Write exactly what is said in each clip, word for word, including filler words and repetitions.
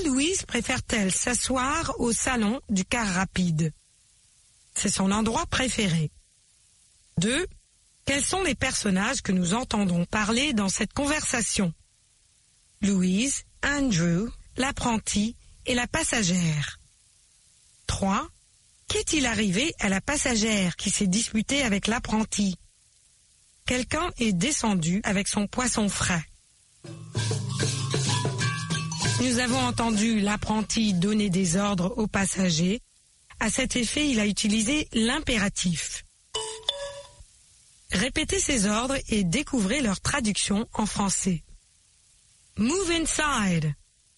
Louise préfère-t-elle s'asseoir au salon du car rapide? C'est son endroit préféré. deux. Quels sont les personnages que nous entendons parler dans cette conversation? Louise, Andrew, l'apprenti et la passagère. trois. Qu'est-il arrivé à la passagère qui s'est disputée avec l'apprenti? Quelqu'un est descendu avec son poisson frais. Nous avons entendu l'apprenti donner des ordres aux passagers. À cet effet, il a utilisé l'impératif. Répétez ces ordres et découvrez leur traduction en français. Move inside.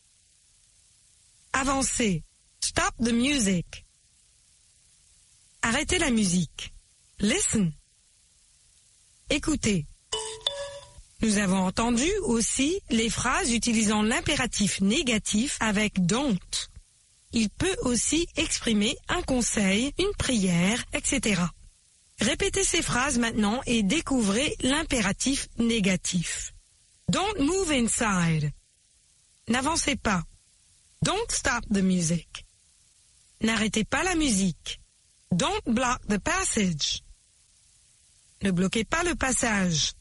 Avancez. Stop the music. Arrêtez la musique. Listen. Écoutez. Nous avons entendu aussi les phrases utilisant l'impératif négatif avec don't. Il peut aussi exprimer un conseil, une prière, et cetera. Répétez ces phrases maintenant et découvrez l'impératif négatif. Don't move inside. N'avancez pas. Don't stop the music. N'arrêtez pas la musique. Don't block the passage. Ne bloquez pas le passage.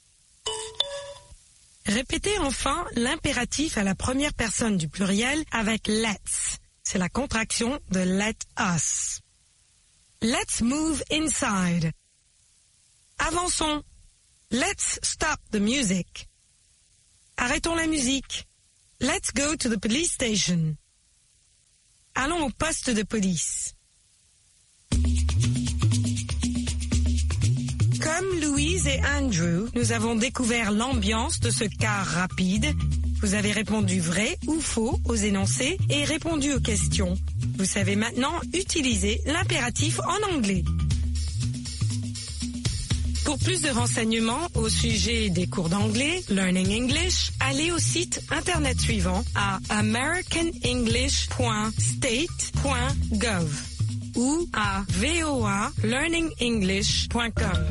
Répétez enfin l'impératif à la première personne du pluriel avec let's. C'est la contraction de let us. Let's move inside. Avançons. Let's stop the music. Arrêtons la musique. Let's go to the police station. Allons au poste de police. Comme Louise et Andrew, nous avons découvert l'ambiance de ce car rapide. Vous avez répondu vrai ou faux aux énoncés et répondu aux questions. Vous savez maintenant utiliser l'impératif en anglais. Pour plus de renseignements au sujet des cours d'anglais, Learning English, allez au site internet suivant à american english point state point gov ou à v o a learning english point com.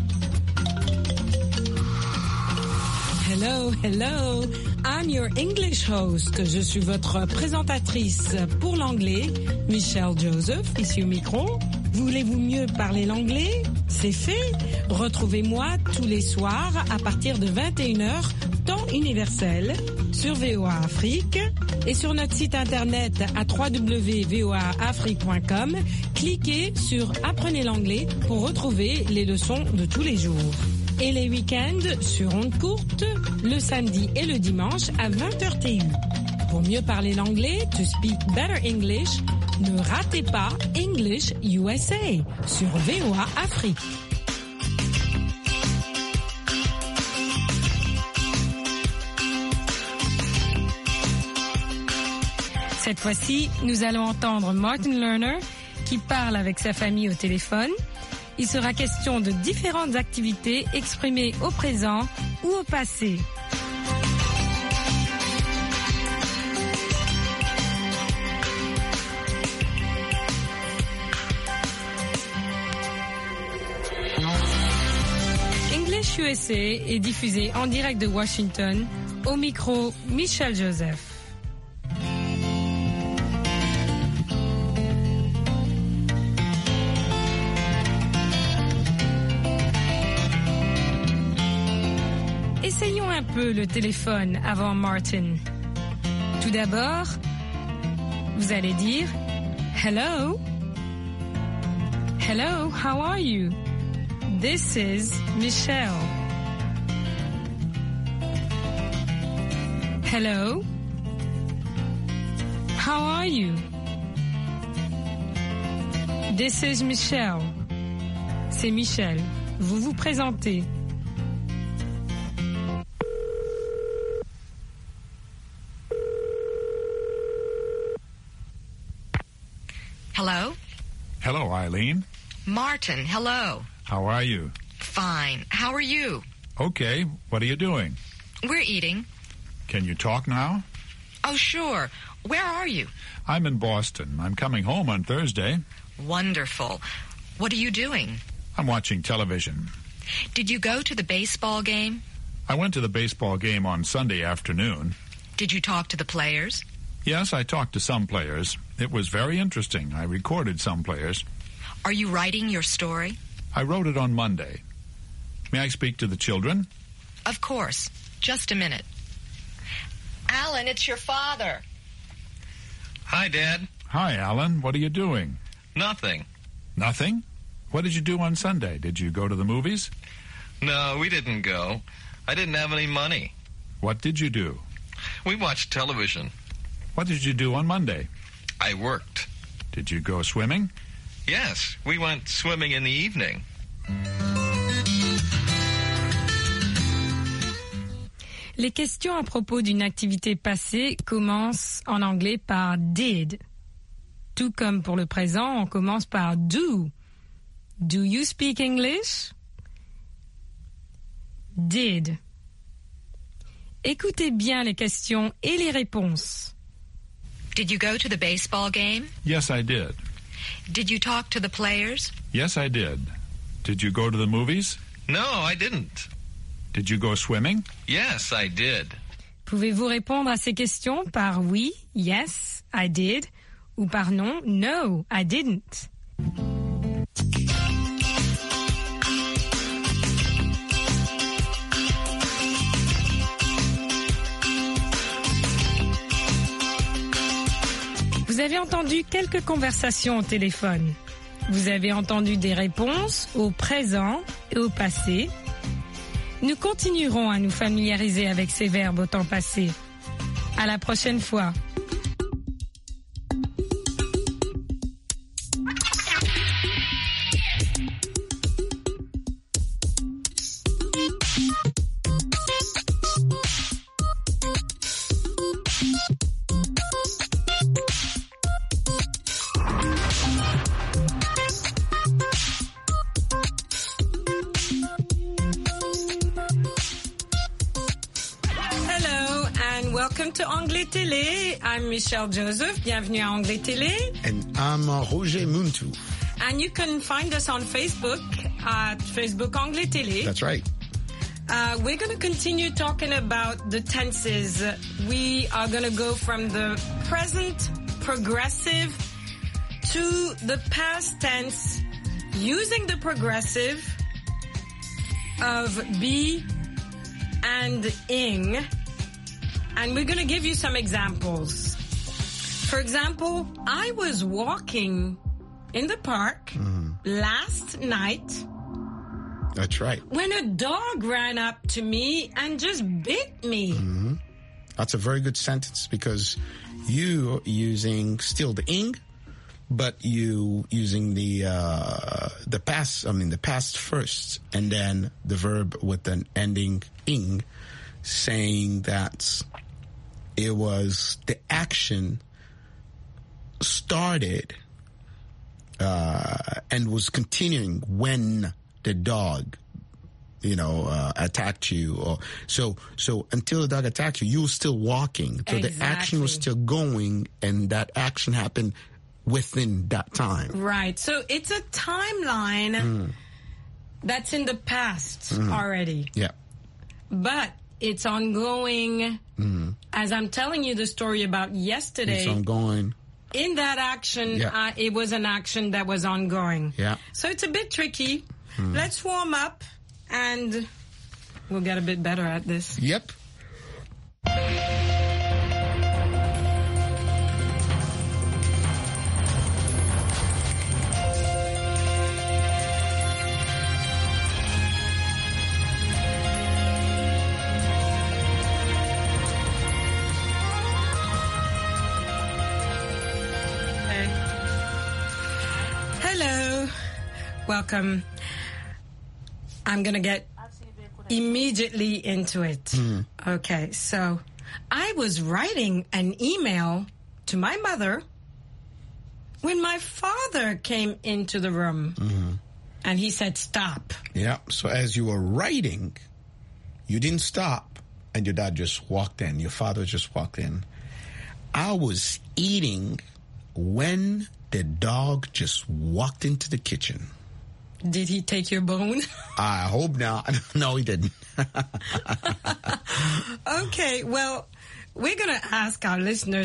Hello, hello, I'm your English host. Je suis votre présentatrice pour l'anglais, Michelle Joseph, ici au micro. Voulez-vous mieux parler l'anglais? C'est fait. Retrouvez-moi tous les soirs à partir de vingt et une heures, temps universel, sur V O A Afrique et sur notre site internet à w w w point v o a afrique point com. Cliquez sur Apprenez l'anglais pour retrouver les leçons de tous les jours. Et les week-ends sur ondes courtes, le samedi et le dimanche à vingt heures T U. Pour mieux parler l'anglais, to speak better English, ne ratez pas English U S A sur V O A Afrique. Cette fois-ci, nous allons entendre Martin Lerner qui parle avec sa famille au téléphone. Il sera question de différentes activités exprimées au présent ou au passé. English U S A est diffusé en direct de Washington. Au micro, Michelle Joseph. Essayons un peu le téléphone avant Martin. Tout d'abord, vous allez dire Hello. Hello, how are you? This is Michelle. Hello. How are you? This is Michelle. C'est Michelle. Vous vous présentez. Hello? Hello, Eileen. Martin, hello. How are you? Fine. How are you? Okay. What are you doing? We're eating. Can you talk now? Oh, sure. Where are you? I'm in Boston. I'm coming home on Thursday. Wonderful. What are you doing? I'm watching television. Did you go to the baseball game? I went to the baseball game on Sunday afternoon. Did you talk to the players? Yes, I talked to some players. It was very interesting. I recorded some players. Are you writing your story? I wrote it on Monday. May I speak to the children? Of course. Just a minute. Alan, it's your father. Hi, Dad. Hi, Alan. What are you doing? Nothing. Nothing? What did you do on Sunday? Did you go to the movies? No, we didn't go. I didn't have any money. What did you do? We watched television. What did you do on Monday? I worked. Did you go swimming? Yes, we went swimming in the evening. Les questions à propos d'une activité passée commencent en anglais par did. Tout comme pour le présent, on commence par do. Do you speak English? Did. Écoutez bien les questions et les réponses. Did you go to the baseball game? Yes, I did. Did you talk to the players? Yes, I did. Did you go to the movies? No, I didn't. Did you go swimming? Yes, I did. Pouvez-vous répondre à ces questions par oui, yes, I did, ou par non, no, I didn't? Vous avez entendu quelques conversations au téléphone. Vous avez entendu des réponses au présent et au passé. Nous continuerons à nous familiariser avec ces verbes au temps passé. À la prochaine fois. Welcome to Anglais Télé. I'm Michelle Joseph. Bienvenue à Anglais Télé. And I'm uh, Roger Muntu. And you can find us on Facebook at Facebook Anglais Télé. That's right. Uh, we're going to continue talking about the tenses. We are going to go from the present progressive to the past tense using the progressive of be and ing. And we're going to give you some examples. For example, I was walking in the park mm-hmm. last night. That's right. When a dog ran up to me and just bit me. Mm-hmm. That's a very good sentence because you using still the ing, but you using the uh, the past. I mean the past first, and then the verb with an ending ing, saying that it was the action started uh, and was continuing when the dog, you know, uh, attacked you. Or so, so until the dog attacked you, you were still walking. So exactly. the action was still going, and that action happened within that time. Right. So it's a timeline mm. that's in the past mm. already. Yeah. But it's ongoing. Mm. As I'm telling you the story about yesterday. It's ongoing. In that action, yeah. uh, it was an action that was ongoing. Yeah. So it's a bit tricky. Mm. Let's warm up, and we'll get a bit better at this. Yep. Welcome. I'm going to get immediately into it. Mm. Okay, so I was writing an email to my mother when my father came into the room. Mm-hmm. And he said, stop. Yeah, so as you were writing, you didn't stop, and your dad just walked in. Your father just walked in. I was eating when the dog just walked into the kitchen. Did he take your bone? I hope not. No, he didn't. Okay, well, we're going to ask our listeners